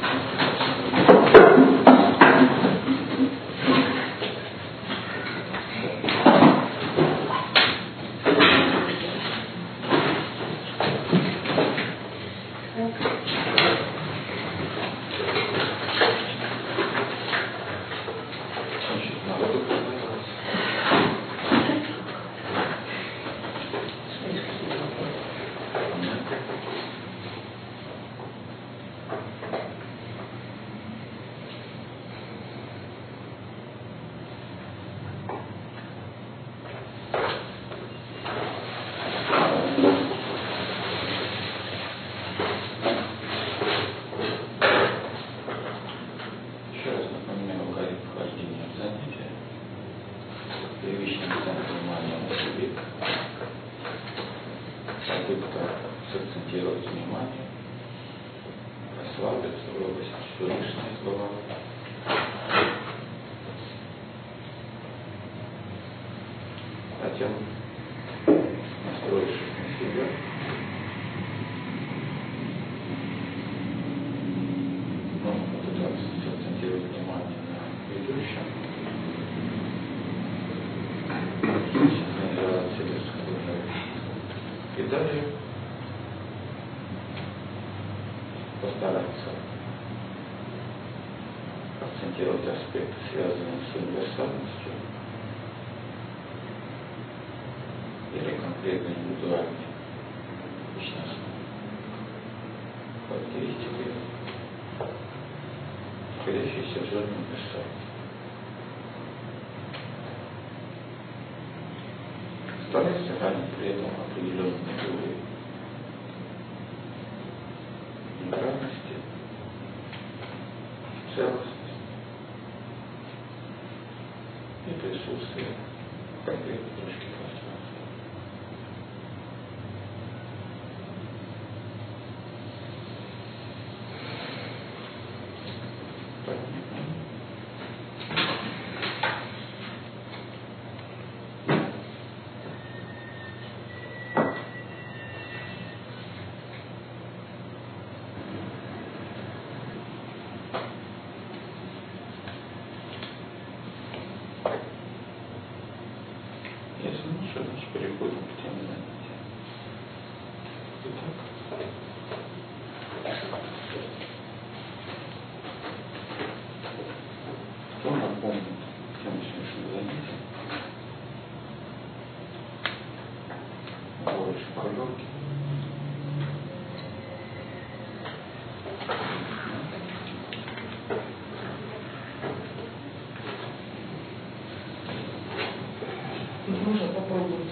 Можно попробовать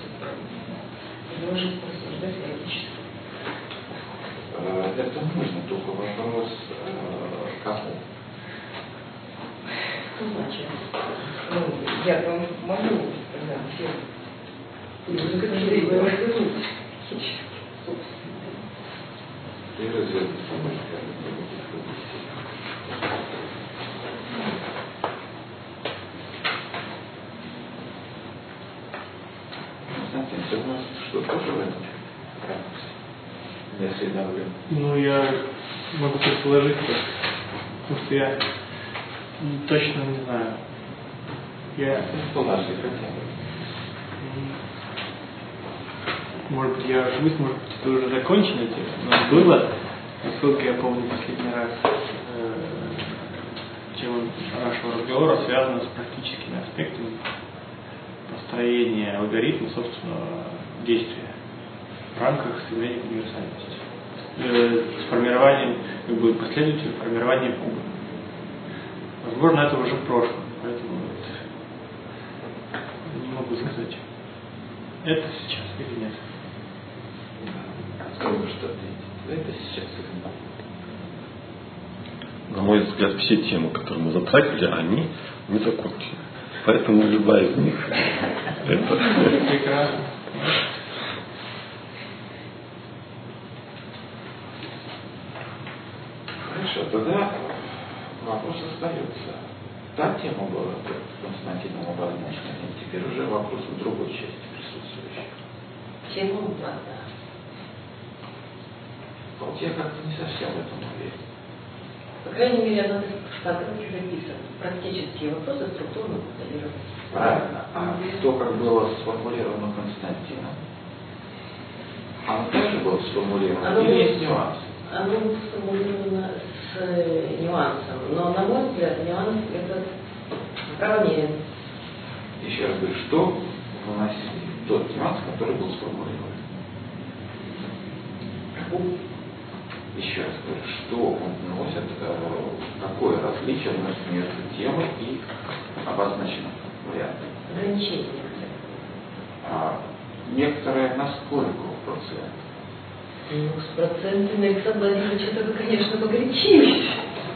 изложить, порассуждать логически. Это можно, только вопрос кому? Что значит? Я вам могу, когда все развернуть. И развернуть. Что тоже в этом не осведомлен? Ну, я могу предположить, потому что я точно не знаю. Что наши хотя бы? Может быть, я ошибусь, может быть, это уже закончено, но было, насколько я помню последний раз, тема нашего разговора связана с практическими аспектами построения алгоритма собственного действия в рамках стремления к универсальности. С формированием, последовательным формированием куба. Возможно, это уже в прошлом, поэтому не могу сказать, это сейчас или нет. Скажу, что это сейчас или нет. На мой взгляд, все темы, которые мы затрагивали, они не закончены. Поэтому любая из них это прекрасно. Хорошо, тогда вопрос остается. Та тема была Константином обозначена, теперь уже вопрос в другой части присутствующих. Чему надо? Вот я как-то не совсем в этом уверен. По крайней мере, она так записана. Практические вопросы структурно моделированы. Правильно. А то, как было сформулировано Константином, оно также было сформулировано или есть нюансы? Оно сформулировано с нюансом. Но, на мой взгляд, нюанс это правомерен. Еще раз говорю, что выносил тот нюанс, который был сформулирован? Еще раз говорю, что он вносит, какое различие вносит между темой и обозначенным вариантом? Ограничения. Некоторые на сколько процентов? Ну, с процентами, Александр Владимирович, это вы, конечно, погорячились.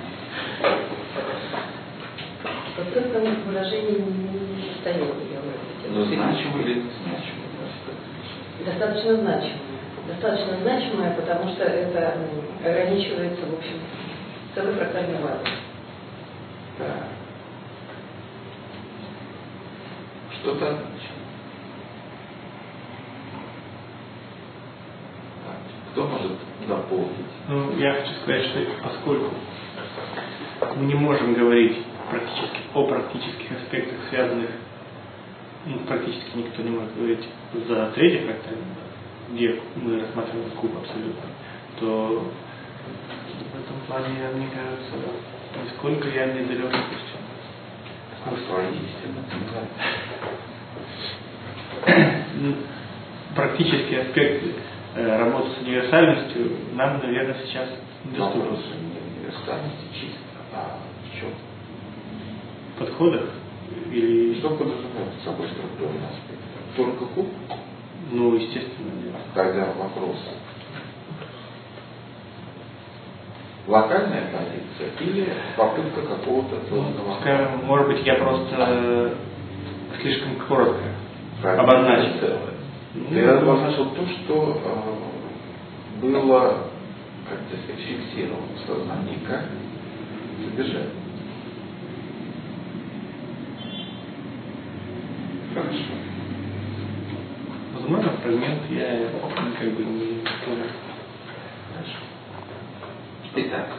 Процентных выражений не состоянии я говорю. Но значимо или значимо? Достаточно значимое. Достаточно значимое, потому что это ограничивается, в общем, целой фрактальной базой. Да. Что-то отлично. Кто может дополнить? Ну, я хочу сказать, что поскольку мы не можем говорить о практических аспектах, связанных, практически никто не может говорить за третий фрактальный, где мы рассматриваем куб абсолютно, то в этом плане, мне кажется, нисколько я не далек от истины. Свои истины. Практические аспекты работы с универсальностью нам, наверное, сейчас недоступны. Вопрос не универсальности чисто, а в чем? В подходах? Или... Что подразумевает собой структурный аспект? Только куб? Ну, естественно, нет. Тогда вопрос. Локальная позиция или попытка какого-то целостного? Скажем, может быть, я просто слишком коротко Правильно. обозначил. Я обозначил то, что было, как сказать, фиксировано в сознании как содержание. Хорошо. Возможно, фрагмент я как бы не понял. Хорошо. Итак,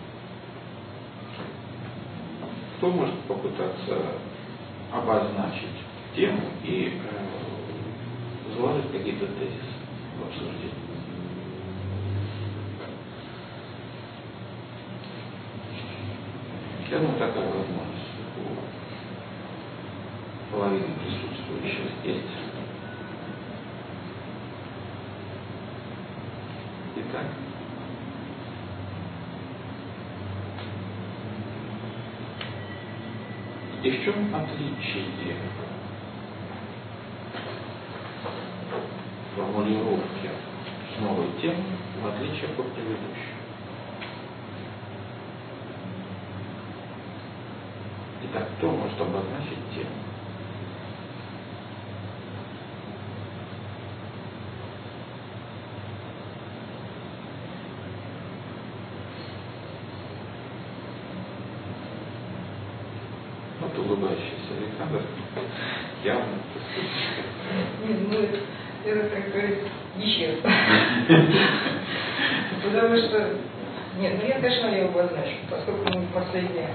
кто может попытаться обозначить тему и заложить какие-то тезисы в обсуждении? Я думаю, такая возможность у половины присутствующих есть. Итак, и в чем отличие формулировки с новой темы в отличие от предыдущей? Итак, кто может обозначить тему? Вот улыбающийся Александр явно, так сказать. Ну, это, как говорится, нечестно. Потому что, нет, ну я, конечно, ее обозначу, поскольку мы последние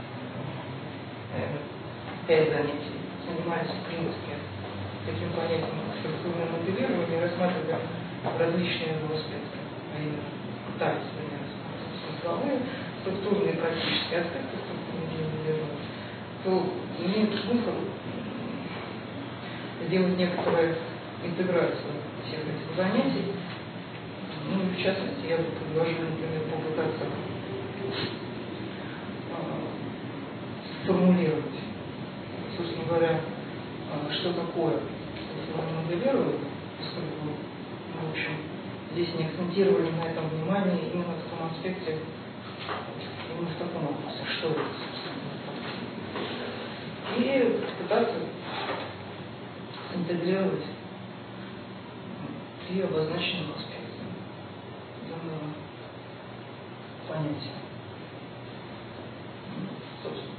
5 занятий занимаемся в принципе таким понятием структурного моделирования, рассматриваем различные его аспекты, а именно пытались смысловые, структурные практические аспекты структурного моделирования, то имеет смысл сделать некоторую интеграцию всех этих занятий. Ну, в частности, я бы предложила, например, попытаться сформулировать, собственно говоря, что такое моделирование, поскольку, в общем, здесь не акцентировали на этом внимание именно в том аспекте, именно в таком вопросе, что это, собственно, и пытаться интегрировать три обозначенных аспекта данного понятия. Собственно.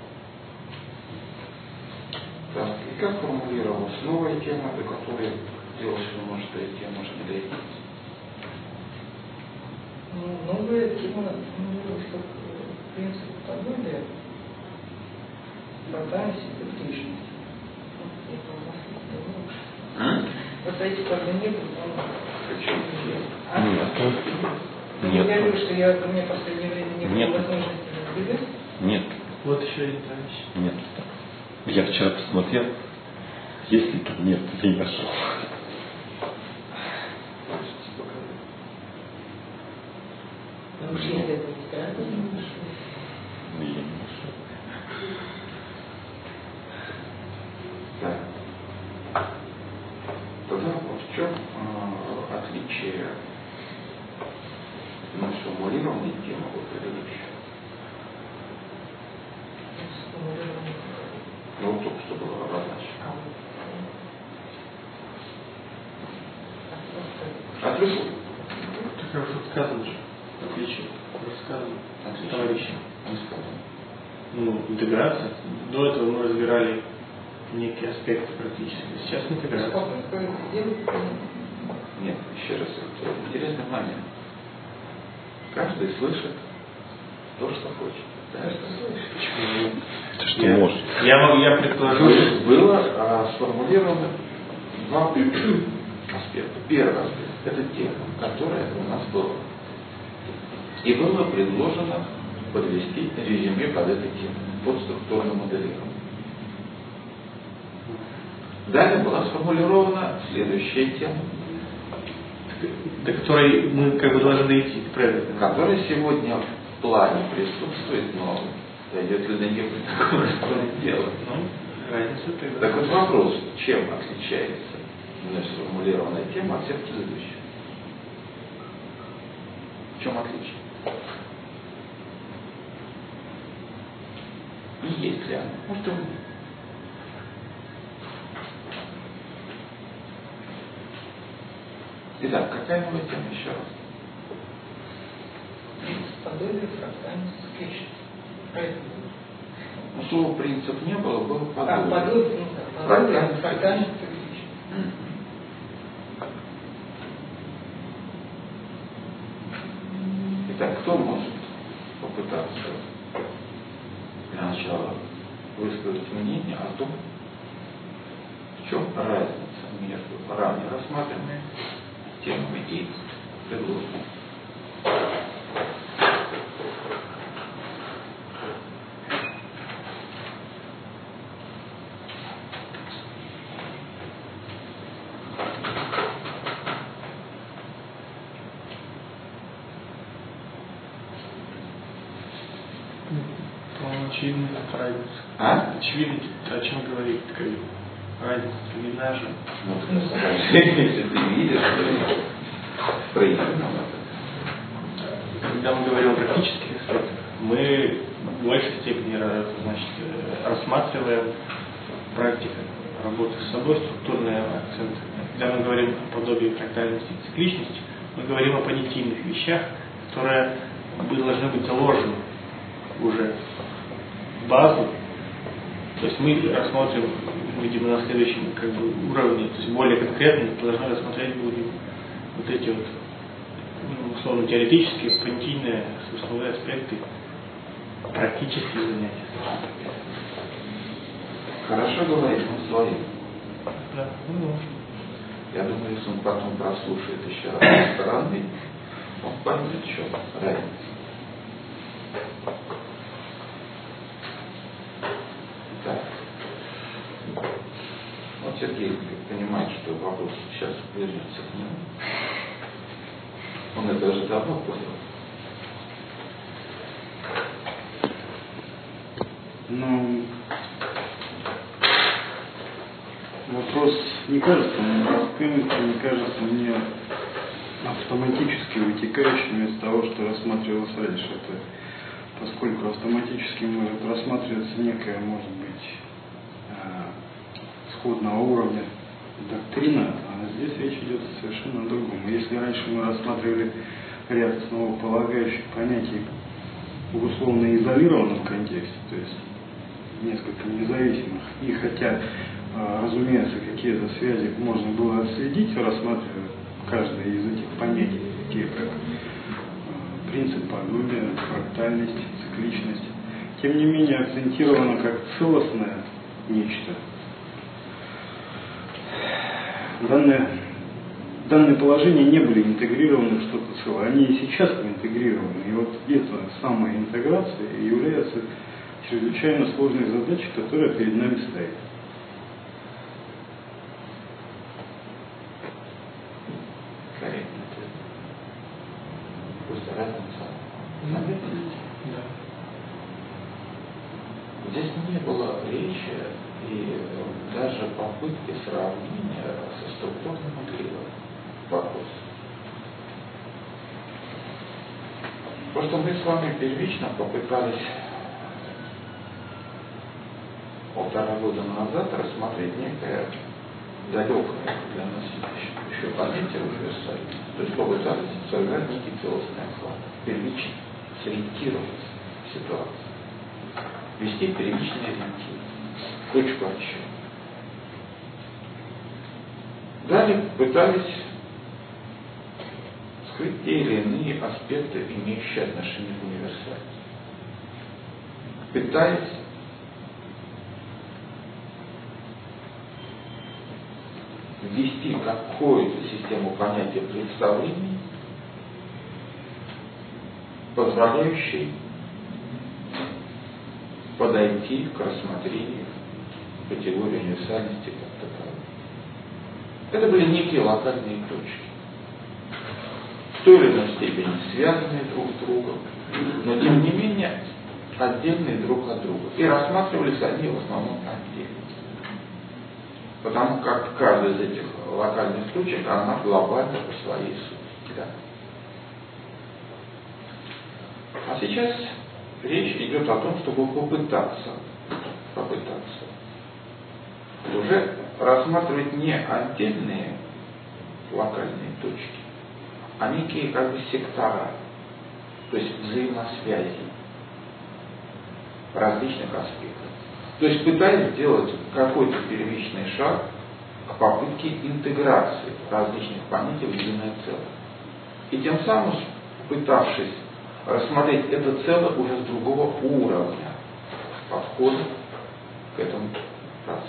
Так, и как формулировалась новая тема, до которой делал, что может дойти, а может не дойти? Новая тема формулировалась как принцип подобия, спонтанности и фактичности. Вот эти как бы не было. Нет. Я говорю, что у меня в последнее время не было возможности разбирать. Нет. Вот еще один товарищ. Нет. Я вчера посмотрел, есть ли там, нет, я не нашел. Вообще это не страшно, не нашел. Я не нашел. Да. Тогда вот в чем отличие сформулированной темы от предыдущей? Ну, только что было обозначено. Отличие. Так уже сказано же. Отличие. Рассказано. Товарищи. Ну, интеграция. До этого мы разбирали некие аспекты практически. Сейчас интеграция. Нет, еще раз, это интересный момент. Каждый слышит то, что хочет. Да, что слышит. Это что может? Я предположу, было сформулировано два аспекта. Первый аспект – это тема, которая у нас была. И было предложено подвести резюме под этой темой, под структурным моделированием. Далее была сформулирована следующая тема, до которой мы как бы должны дойти, правильно? которая сегодня в плане присутствует, но дойдет ли до нее при таком раскладе дела. Ну, разница тогда. Так вот вопрос, чем отличается мной сформулированная тема от всех предыдущих? В чем отличие? И есть ли она? Может, и нет. Итак, какая новая тема еще раз? Подобие, фрактальность, цикличность. Правильно? Ну, слова принцип не было, было подобие. Подобие, фрактальность, цикличность. Итак, кто может попытаться для начала высказать мнение о том, в чем разница между ранее рассматриваемыми темами и предложенными? Очевидно, разница. А? Очевидно, о чем говорит такая разница. Видна же. Ну, если ты видишь, то прояви нам это. Когда мы говорим о практических аспектах, мы в большей степени рассматриваем практику работы с собой, структурные акценты. Когда мы говорим о подобии фрактальности и цикличности, мы говорим о понятийных вещах, которые должны быть заложены уже в базу. То есть мы рассмотрим, видимо, на следующем уровне, то есть более конкретно должны рассмотреть будем вот эти вот условно теоретические, понятийные, смысловые аспекты практических занятий. Хорошо говорит он своим. Да, ну, Я думаю, если он потом прослушает еще раз со стороны, он поймет, в чем разница. Так. Вот Сергей понимает, что вопрос сейчас вернется к нему. Он это уже давно понял. Ну, вопрос не кажется мне простым, не кажется мне автоматически вытекающим из того, что рассматривалось раньше. Это поскольку автоматически может рассматриваться некая, может быть, сходного уровня доктрина, а здесь речь идет совершенно о другом. Если раньше мы рассматривали ряд основополагающих понятий в условно изолированном контексте, то есть несколько независимых, и хотя разумеется, какие-то связи можно было отследить, рассматривая каждое из этих понятий, такие как принцип подобия, фрактальность, цикличность. Тем не менее, акцентировано как целостное нечто. Данные положения не были интегрированы в что-то целое. Они и сейчас интегрированы. И вот эта самая интеграция является чрезвычайно сложной задачей, которая перед нами стоит. Корректно. Пусть разница. Здесь не было речи и даже попытки сравнения со структурным моделированием. Вопрос. Просто мы с вами первично попытались 1,5 года назад рассмотреть некое далекое для нас еще понятие универсальное. То есть попытались создать некий целостный охват, первично сориентировать ситуацию, вести первичный ориентир, точку отсчета. Далее пытались скрыть те или иные аспекты, имеющие отношение к универсальности. Пытаясь ввести какую-то систему понятия представлений, позволяющей подойти к рассмотрению категории универсальности как таковой. Это были некие локальные точки, в той или иной степени связанные друг с другом, но тем не менее отдельные друг от друга. И рассматривались они в основном отдельно. Потому как каждая из этих локальных точек, она глобальна по своей сути. Да. А сейчас речь идет о том, чтобы попытаться уже рассматривать не отдельные локальные точки, а некие как бы сектора, то есть взаимосвязи различных аспектов. То есть пытаясь сделать какой-то первичный шаг к попытке интеграции различных понятий в единое целое. И тем самым пытавшись рассмотреть это целое уже с другого уровня подхода к этому процессу.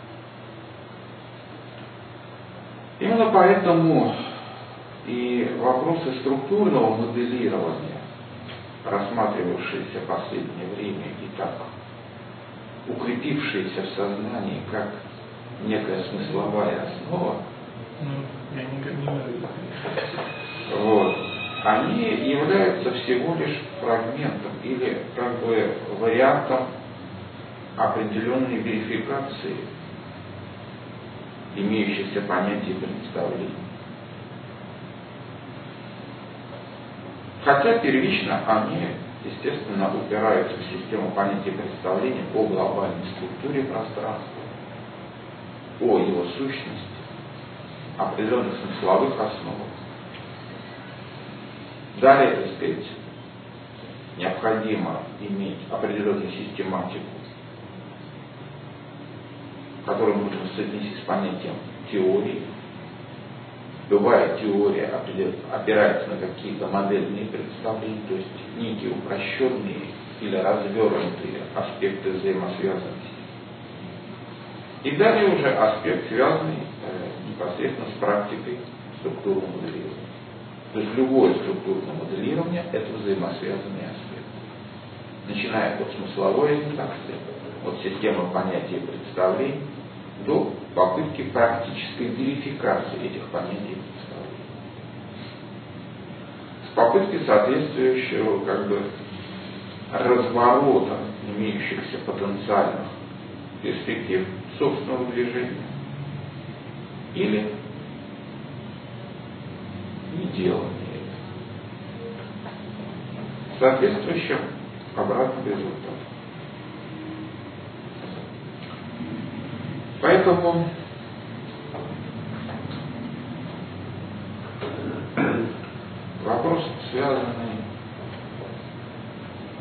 Именно поэтому и вопросы структурного моделирования, рассматривавшиеся в последнее время и так укрепившиеся в сознании как некая смысловая основа, вот, они являются всего лишь фрагментом или как бы вариантом определенной верификации имеющихся понятий и представлений. Хотя первично они, естественно, упираются в систему понятий и представлений о глобальной структуре пространства, о его сущности, определенных смысловых основах. Далее, так сказать, необходимо иметь определенную систематику, которую можно соотнести с понятием теории. Любая теория опирается на какие-то модельные представления, то есть некие упрощенные или развернутые аспекты взаимосвязанности. И далее уже аспект, связанный непосредственно с практикой структурного моделирования. То есть любое структурное моделирование – это взаимосвязанный аспект. Начиная от смысловой ориентации, от системы понятий и представлений, до попытки практической верификации этих понятий и представлений. С попыткой соответствующего как бы разворота имеющихся потенциальных перспектив собственного движения или не делания этого. Соответствующим обратным результатом. Поэтому вопрос, связанный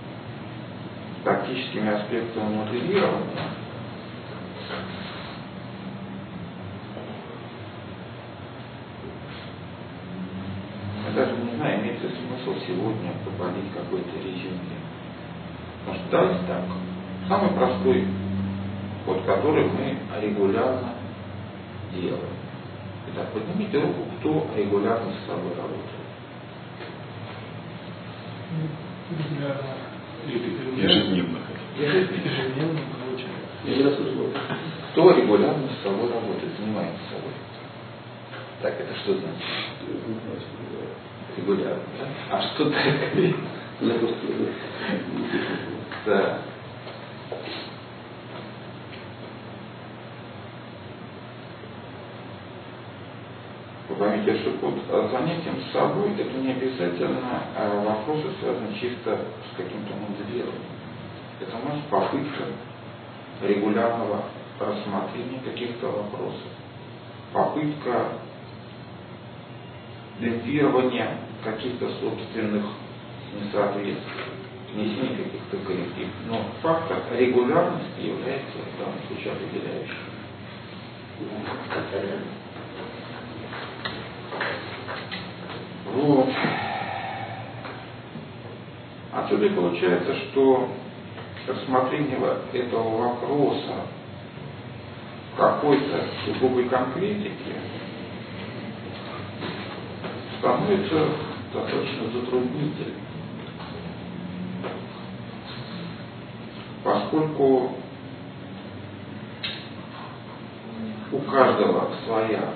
с практическими аспектами моделирования, смысл сегодня проводить какой-то резюме. Потому что давайте так, самый простой ход, который мы регулярно делаем. Итак, поднимите руку, кто регулярно с собой работает. Ежедневно. Ежедневно получается. Кто регулярно с собой работает, занимается собой? Так, это что значит? Регулярно, да? А что такое? Да. Вы поймите, что под занятием с собой это не обязательно вопросы, связанные чисто с каким-то моделированием. Это может попытка регулярного рассмотрения каких-то вопросов, попытка демпфирования каких-то собственных несоответствий, внесения каких-то корректив. Но фактор регулярности является в данном случае определяющим. Вот. Отсюда и получается, что рассмотрение этого вопроса какой-то сугубой конкретики становится достаточно затруднительным, поскольку у каждого своя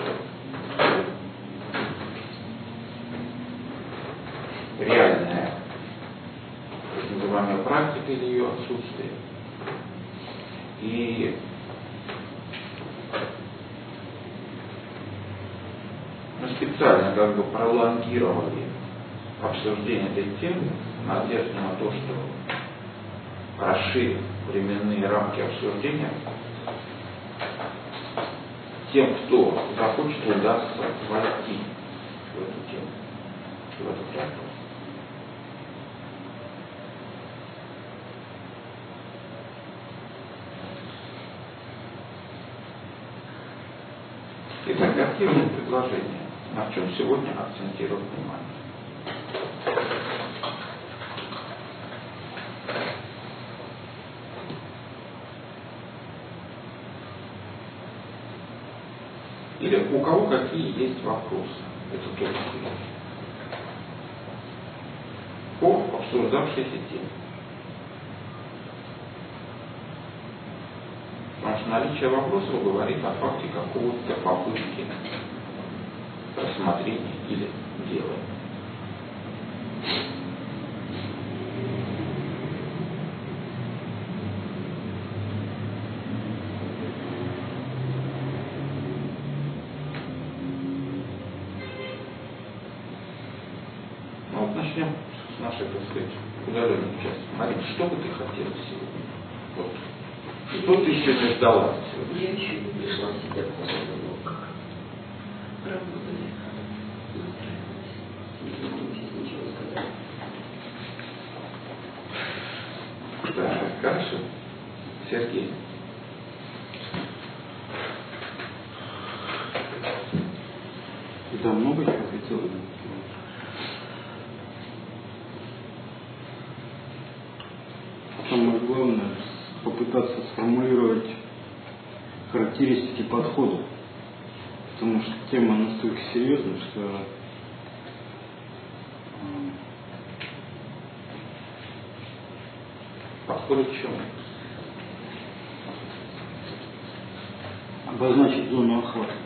реальная, так называемая практика или ее отсутствие. И мы специально как бы пролонгировали обсуждение этой темы в надежде на то, что расширив временные рамки обсуждения, тем, кто захочет, удастся войти в эту тему, в этот вопрос. Итак, активное предложение. На чем сегодня акцентировать внимание? Или у кого какие есть вопросы? Это тоже интересно. По обсуждавшейся теме. Потому что наличие вопросов говорит о факте какого-то попытки рассмотрения или делания. Ну вот начнем с нашей, так сказать, удаленной части. Марина, что бы ты хотела сегодня? Вот. Что ты сегодня ждала сегодня? Я еще не пришла в себя после того, как работали, настраивались. Не могу здесь ничего сказать. Да, хорошо. Сергей. Да, много чего хотел бы. Самое главное попытаться сформулировать характеристики подхода, потому что тема настолько серьезная, что Подходит к чему? обозначить зону охвата.